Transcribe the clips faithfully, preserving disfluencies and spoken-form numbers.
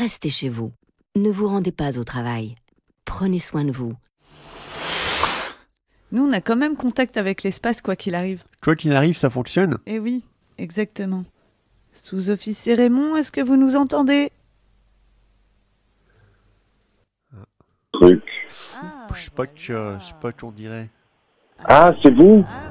restez chez vous. Ne vous rendez pas au travail. Prenez soin de vous. Nous, on a quand même contact avec l'espace, quoi qu'il arrive. Quoi qu'il arrive, ça fonctionne. Eh oui, exactement. Sous-officier Raymond, est-ce que vous nous entendez ? Truc. Ah, Je sais pas que, euh, je sais pas qu'on dirait. Ah, c'est vous? Ah,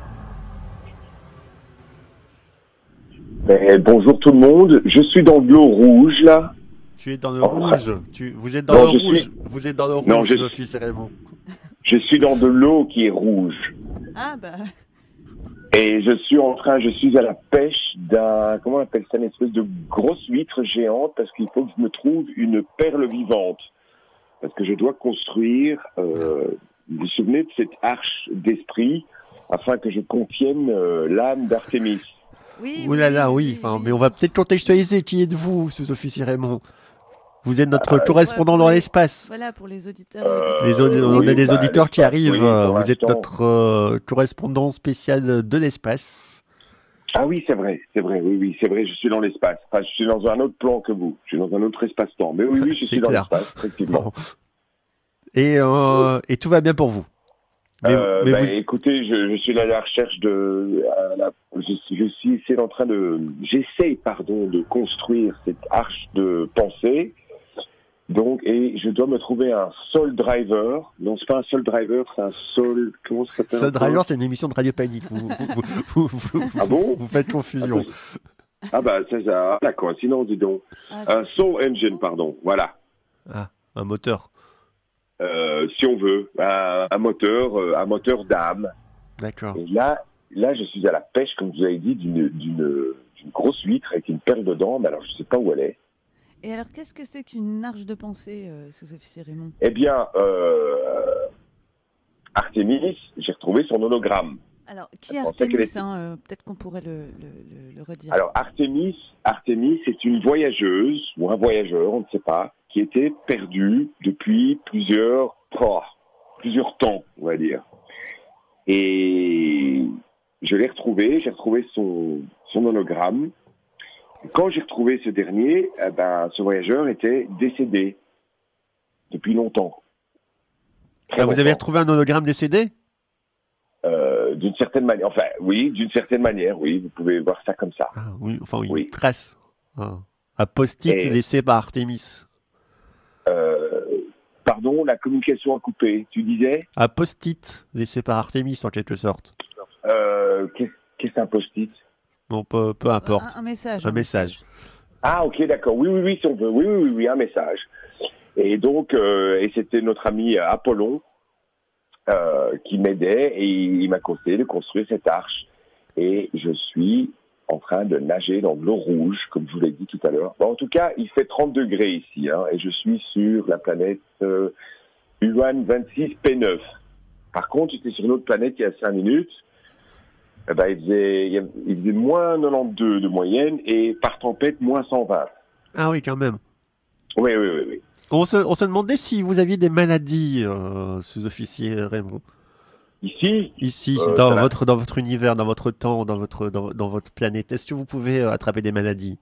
Ben, bonjour tout le monde. Je suis dans de l'eau rouge, là. Tu es dans le Oh, rouge. Tu, vous êtes dans non, le je rouge. suis- Vous êtes dans le rouge, Non, je- sous-officier Raymond. Je suis dans de l'eau qui est rouge. ah bah... Et je suis en train, je suis à la pêche d'un, comment on appelle ça, une espèce de grosse huître géante, parce qu'il faut que je me trouve une perle vivante. Parce que je dois construire, euh, vous vous souvenez de cette arche d'esprit, afin que je contienne euh, l'âme d'Artémis. Oui, Ouh là là, oui. Enfin, mais on va peut-être contextualiser. Qui êtes-vous, sous-officier Raymond? Vous êtes notre correspondant ouais, dans oui. l'espace. Voilà, pour les auditeurs et Euh, auditrices. Les audi- on oui, a des bah, auditeurs qui l'espace, arrivent. oui, euh, pour vous êtes l'instant. notre euh, correspondant spécial de l'espace. Ah oui, c'est vrai, c'est vrai, oui, oui, c'est vrai, je suis dans l'espace. Enfin, je suis dans un autre plan que vous. Je suis dans un autre espace-temps. Mais oui, oui, je C'est suis dans clair. l'espace, effectivement. Bon. Et, euh, et tout va bien pour vous. Mais, Euh, mais bah, vous... écoutez, je, je suis à la recherche de, à la- je, suis- je suis ici en train de, j'essaye, pardon, de construire cette arche de pensée. Donc, et je dois me trouver un soul driver. Non, c'est pas un soul driver, c'est un soul, comment ça s'appelle? Ça, encore Driver, c'est une émission de Radio Panique. Vous, vous, vous, vous, vous- Ah bon? vous faites confusion. Ah bah, ça, ça, d'accord, sinon, dis donc. Ah, Un soul engine, pardon, voilà. Ah, un moteur. Euh, si on veut, un, un moteur, euh, un moteur d'âme. D'accord. Et là, là, je suis à la pêche, comme vous avez dit, d'une, d'une, d'une grosse huître avec une perle dedans. Mais alors, je sais pas où elle est. Et alors, qu'est-ce que c'est qu'une arche de pensée, euh, sous-officier Raymond ? Eh bien, euh, Artémis, j'ai retrouvé son hologramme. Alors, qui est Je pensais Artémis qu'elle était- hein, euh, Peut-être qu'on pourrait le, le, le, le redire. Alors, Artémis, Artémis, c'est une voyageuse, ou un voyageur, on ne sait pas, qui était perdu depuis plusieurs, oh, plusieurs temps, on va dire. Et je l'ai retrouvé, j'ai retrouvé son, son hologramme. Quand j'ai retrouvé ce dernier, eh ben, ce voyageur était décédé depuis longtemps. Très Ah, vous avez longtemps. retrouvé un hologramme décédé? Euh, d'une certaine manière, enfin, oui, d'une certaine manière, oui, vous pouvez voir ça comme ça. Ah, oui, enfin, oui, Oui. une trace. Ah. Un post-it Et- laissé par Artémis. Euh, pardon, la communication a coupé. Tu disais Un post-it laissé par Artémis, en quelque sorte. euh, Qu'est-ce qu'est-ce qu'un post-it? Bon, peu, peu importe. Un, un message. Un message. Ah, ok, d'accord. Oui, oui, oui, si on veut. Oui, oui, oui, oui, un message. Et donc, euh, et c'était notre ami euh, Apollon euh, qui m'aidait et il m'a conseillé de construire cette arche. Et je suis en train de nager dans de l'eau rouge, comme je vous l'ai dit tout à l'heure. Bon, en tout cas, il fait trente degrés ici, hein, et je suis sur la planète euh, U A N vingt-six P neuf. Par contre, j'étais sur une autre planète il y a cinq minutes. Eh ben, il faisait, il y a- il faisait moins quatre-vingt-douze de moyenne et par tempête, moins cent vingt. Ah oui, quand même. Oui, oui, oui, oui. On se, on se demandait si vous aviez des maladies, euh, sous-officier Raymond. Ici, Ici, Euh, dans, ça va. votre, dans votre univers, dans votre temps, dans votre, dans, dans votre planète, est-ce que vous pouvez euh, attraper des maladies?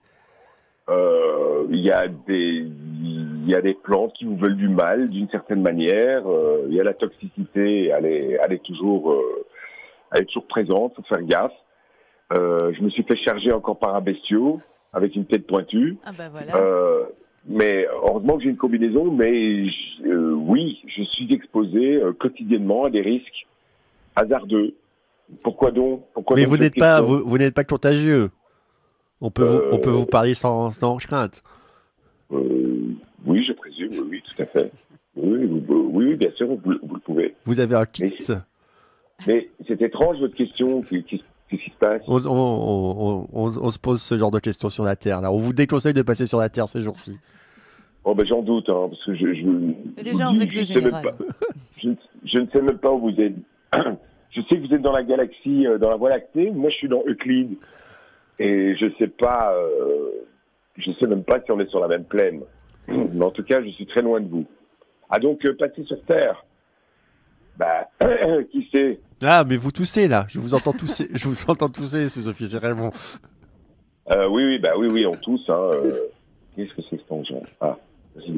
euh, il y a des, il y a des plantes qui vous veulent du mal d'une certaine manière. Euh, il y a la toxicité, elle est, elle est toujours, euh, elle est toujours présente. Faut faire gaffe. Euh, je me suis fait charger encore par un bestiau avec une tête pointue. Ah bah voilà. Euh, mais heureusement que j'ai une combinaison, mais je- euh, oui, je suis exposé euh, quotidiennement à des risques hasardeux. Pourquoi donc Pourquoi Mais donc vous cette n'êtes pas, question vous, vous n'êtes pas contagieux. On peut, vous, Euh, on peut vous parler sans, sans crainte. Euh, Oui, je présume, oui, oui, tout à fait. Oui, vous- vous- oui, oui, bien sûr, vous, vous le pouvez. Vous avez un kit. Mais- Mais c'est étrange votre question. Qu'est- Qu'est-ce qu'est-ce qui se passe On, on- on- on- on se pose ce genre de questions sur la Terre. Là. On vous déconseille de passer sur la Terre ces jours-ci. Oh ben j'en doute, hein, parce que je, je, Mais déjà, je en dis, règle je sais même générale. pas. Je, ne- je ne sais même pas où vous êtes. Je sais que vous êtes dans la galaxie, euh, dans la Voie lactée. Moi, je suis dans Euclide, et je sais pas. Euh, je sais même pas si on est sur la même plaine. Mais en tout cas, je suis très loin de vous. Ah donc euh, passer sur Terre. Bah, qui sait Ah, mais vous toussez là. Je vous entends tousser. Je vous entends tousser, sous-officier Raymond. euh, Oui, oui, bah oui, oui, on tous. Hein, euh, Qu'est-ce que c'est que cet engin? Ah,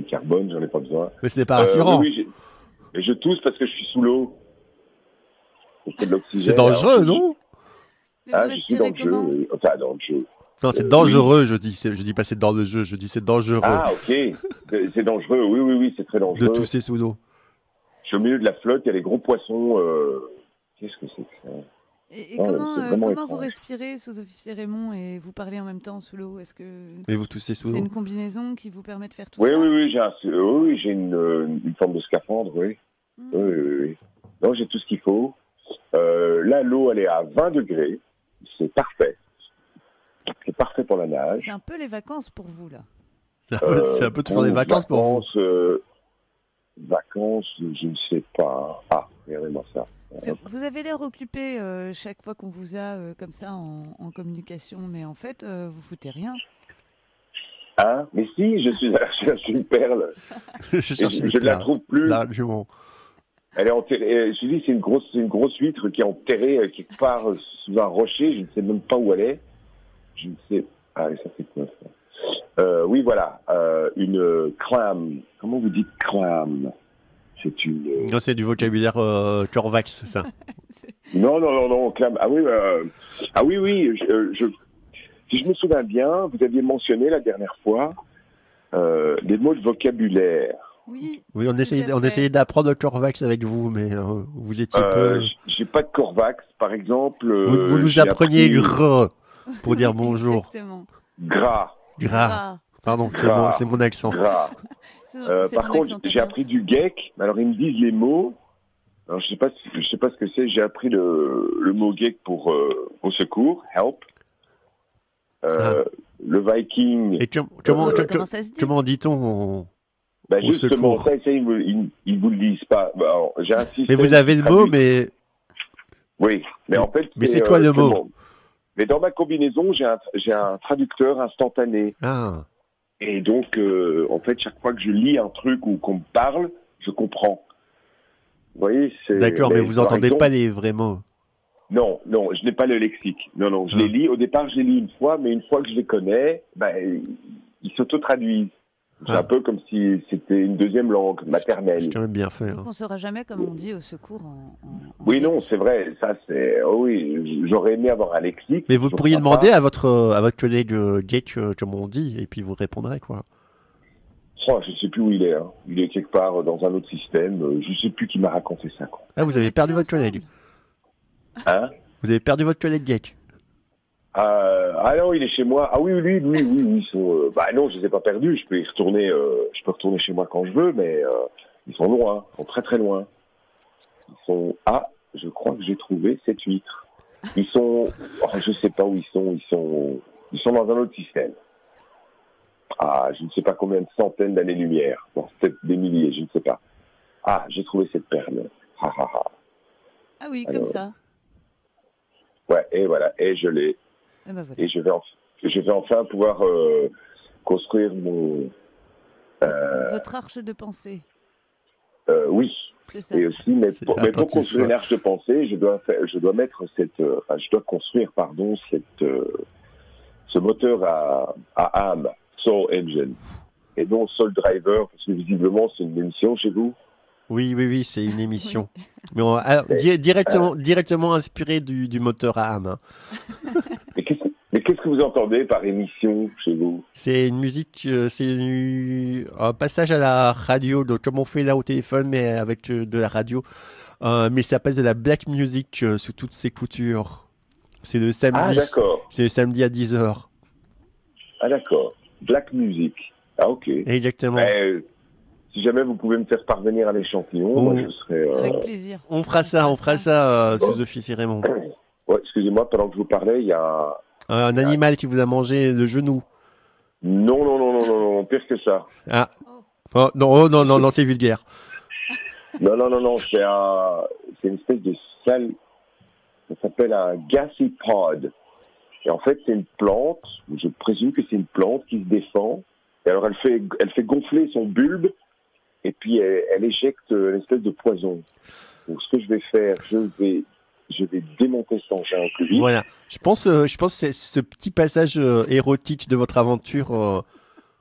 du carbone, j'en ai pas besoin. Mais ce n'est pas Euh, rassurant. oui, oui, j'ai- et je tousse parce que je suis sous l'eau. Et c'est de l'oxygène. C'est dangereux, alors, je- non? Mais Ah, vous je suis dans respirez le jeu, comment? oui. Enfin, dans le jeu. Non, c'est Euh, dangereux, je dis. C'est- Je dis pas c'est dans le jeu, je dis c'est dangereux Ah, ok. C'est c'est dangereux. Oui, oui, oui, c'est très de dangereux. tousser sous l'eau. Je suis au milieu de la flotte, il y a des gros poissons. euh, Qu'est-ce que c'est que ça? Et, et Non, comment, c'est euh, vraiment comment vous étrange. respirez, sous-officier Raymond, et vous parlez en même temps sous l'eau? Est-ce que Et vous toussez sous c'est l'eau. une combinaison qui vous permet de faire tout Oui, ça? oui, oui, j'ai un- oui, oui, j'ai une, euh, une forme de scaphandre, oui. Hmm. Oui, oui, oui, oui. Non, j'ai tout ce qu'il faut. Euh, là, l'eau, elle est à vingt degrés. C'est parfait. C'est parfait pour la nage. C'est un peu les vacances pour vous, là. C'est un peu, Euh, c'est un peu toujours des vacances pour vous. vacances, euh, vacances, je ne sais pas. Ah, regardez-moi ça. Parce que vous avez l'air occupé euh, chaque fois qu'on vous a euh, comme ça en, en communication, mais en fait, euh, vous foutez rien. Hein? Mais si, je suis à la recherche d'une perle. Je Et cherche je une je ne la perle. trouve plus. Largement. Elle est enterrée. Je dis, c'est une grosse, c'est une grosse huître qui est enterrée euh, quelque part euh, sous un rocher. Je ne sais même pas où elle est. Je ne sais. Ah, ça fait quoi ça? Euh, oui, voilà. Euh, une euh, clam. Comment vous dites clam? C'est une. euh, Non, c'est du vocabulaire euh, Corvax, c'est ça. Non, non, non, non, clam. Ah oui, euh, ah oui, oui. Je, euh, je- Si je me souviens bien, vous aviez mentionné la dernière fois euh, des mots de vocabulaire. Oui. Oui, on Tout essayait, à on fait. essayait d'apprendre le Corvax avec vous, mais euh, vous étiez Euh, peu. j- J'ai pas de Corvax, par exemple. euh, Vous, vous nous j'ai appreniez appris gras pour dire bonjour. Exactement. Gras, Gras. Gras. Pardon, c'est Gras. mon, c'est mon accent. gras. C'est- Euh, c'est par ton contre, accent, j'ai t'as appris du geek. Alors ils me disent les mots. Alors je sais pas, si- je sais pas ce que c'est. J'ai appris le, le mot geek pour euh, au secours, help. Euh, Le Viking. Et com- comment, bien. com- Comment ça se dit? comment dit-on on- Bah, au justement, secours. ça, ça, ils, vous- ils, ils vous le disent pas. Bah, alors, j'ai un système Mais vous avez le qui mot, traduit. mais Oui, mais en fait. Mais c'est quoi le mot? bon. Mais dans ma combinaison, j'ai un, j'ai un traducteur instantané. ah, Et donc, euh, en fait, chaque fois que je lis un truc ou qu'on me parle, je comprends. Vous voyez, c'est. d'accord, mais vous par entendez exemple- pas les vrais mots. Non, non, je n'ai pas le lexique. Non, non, je Ah. les lis. Au départ, je les lis une fois, mais une fois que je les connais, ben, ils s'auto-traduisent. C'est Ah. un peu comme si c'était une deuxième langue maternelle. C'est quand même bien fait. Donc hein. on saura jamais comme on dit au secours en, en- en Oui, geek. non, c'est vrai. Ça, c'est. Oh oui, j'aurais aimé avoir un lexique. Mais vous je pourriez crois demander pas. à votre à votre collègue euh, Jake, euh, comme on dit, et puis vous répondrez quoi. Oh, je sais plus où il est. Hein. Il est quelque part dans un autre système. Euh, Je sais plus qui m'a raconté ça. Quoi. Ah, vous avez perdu votre Ensemble. collègue. Hein? Vous avez perdu votre collègue Jake. Euh, ah non, il est chez moi. Ah oui, lui, lui, oui, oui, ils sont. euh, bah non, je les ai pas perdus. Je peux y retourner. euh, je peux retourner chez moi quand je veux, mais euh, ils sont loin. Ils sont très très loin. Ils sont. Ah, je crois que j'ai trouvé cette huître. Ils sont. Oh, je sais pas où ils sont. Ils sont. Ils sont dans un autre système. Ah, je ne sais pas combien de centaines d'années-lumière. Bon, peut-être des milliers, je ne sais pas. Ah, j'ai trouvé cette perle. Ah, ah, ah. Ah oui, Alors. comme ça. Ouais, et voilà, et je l'ai. Eh ben voilà. Et je vais, en- je vais enfin pouvoir euh, construire mon. Euh, Votre arche de pensée, euh, oui, c'est ça. et aussi, mais C'est pour, mais pour attentif, construire ouais. une arche de pensée, je dois faire, je dois mettre cette, euh, enfin, je dois construire, pardon, cette, euh, ce moteur à, à âme, Soul Engine, et non Soul Driver, parce que visiblement c'est une émission chez vous. Oui, oui, oui, c'est une émission. Mais on, alors, di- directement, directement inspiré du, du moteur à âme. hein. Mais qu'est-ce, que- mais qu'est-ce que vous entendez par émission chez vous? C'est une musique, euh, c'est une- un passage à la radio, donc comme on fait là au téléphone, mais avec euh, de la radio. Euh, mais ça passe de la black music euh, sous toutes ses coutures. C'est le Ah samedi. d'accord, c'est le samedi à dix heures. ah d'accord, Black Music, ah ok. Exactement. Ben, si jamais vous pouvez me faire parvenir un échantillon, Oh. moi je serais. euh, Avec plaisir. On fera ça, on fera ça, euh, sous-officier Raymond. Ouais, excusez-moi, pendant que je vous parlais, il y a. Un animal qui vous a mangé le genou. Non, non, non, non, non, non, pire que ça. Ah. Oh, non, oh, non, non, non, c'est vulgaire. Non, non, non, non, c'est un, c'est une espèce de salle. Ça s'appelle un gassy pod. Et en fait, c'est une plante. Je présume que c'est une plante qui se défend. Et alors, elle fait, elle fait gonfler son bulbe. Et puis, elle, elle éjecte une espèce de poison. Donc, ce que je vais faire, je vais, je vais démonter cet engin au plus vite. Voilà. Je pense, euh, je pense que c'est ce petit passage euh, érotique de votre aventure euh,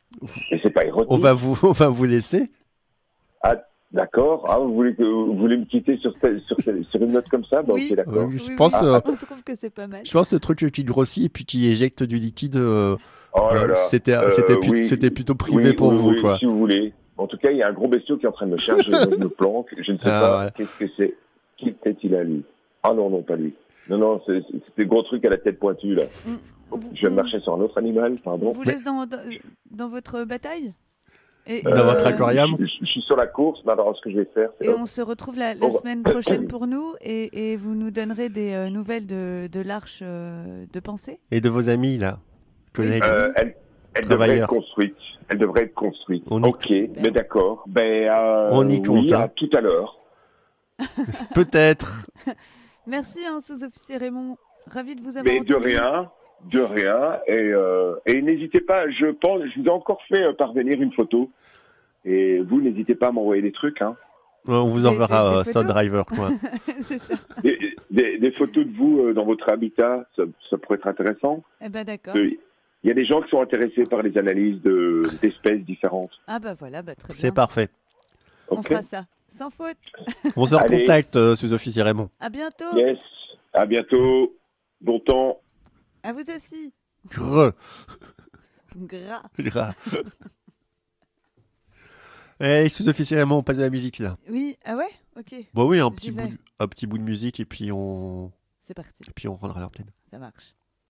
Et c'est pas érotique. On va vous, on va vous laisser. Ah, d'accord. Ah, vous voulez que vous voulez me quitter sur, cette- sur, cette- sur une note comme ça? Bah, Oui. ok, d'accord. Euh, je Oui, pense, oui, euh, on trouve que c'est pas mal. je pense le truc qui grossit et puis qui éjecte du liquide, euh, Oh là euh, là. c'était, Euh, c'était, pu- oui. c'était plutôt privé Oui, pour oui, vous, oui, quoi. si vous voulez. En tout cas, il y a un gros bestiau qui est en train de me charger. Moi, je me planque. Je ne sais Ah, pas ouais. qu'est-ce que c'est. Qui peut-être il a lui? Ah non, non, pas lui. Non, non, c'est c'est- c'est des gros trucs à la tête pointue, là. On vous- Je viens de marcher sur un autre animal, On pardon. vous laisse dans, dans, dans votre bataille et, Dans votre euh, aquarium. je, je- je suis sur la course. Mais alors, ce que je vais faire, c'est... Et on se retrouve la, la Oh, bah. semaine prochaine pour nous et, et vous nous donnerez des euh, nouvelles de, de l'arche euh, de pensée. Et de vos amis, là. Collègues. Euh, elle elle devrait Travailleurs. être construite. Elle devrait être construite. On y- Ok, mais d'accord. Ben, euh, On y oui, compte, hein. à tout à l'heure. Peut-être. Merci, hein, sous-officier Raymond. Ravi de vous avoir Mais de entendu. rien, de rien. Et, euh, et n'hésitez pas, je pense, je vous ai encore fait euh, parvenir une photo. Et vous, n'hésitez pas à m'envoyer des trucs. Hein. On vous Des- enverra des- euh, des Sun photos Driver, quoi. C'est ça. Des, des- des photos de vous euh, dans votre habitat, ça, ça pourrait être intéressant. Eh ben d'accord. Euh, Il y a des gens qui sont intéressés par les analyses de- d'espèces différentes. Ah bah voilà, bah très bien. C'est parfait. On Ok. fera ça. Sans faute. On se Allez. recontacte, euh, sous-officier Raymond. À bientôt. Yes, à bientôt. Bon temps. À vous aussi. Grrr. Gras. Gras. Eh, sous-officier Raymond, on passe à la musique, là. Oui, ah ouais. Ok. Bon, oui, un J'y petit, vais. bout, de- un petit bout de musique et puis on, C'est parti. et puis on rendra l'antenne. Ça marche.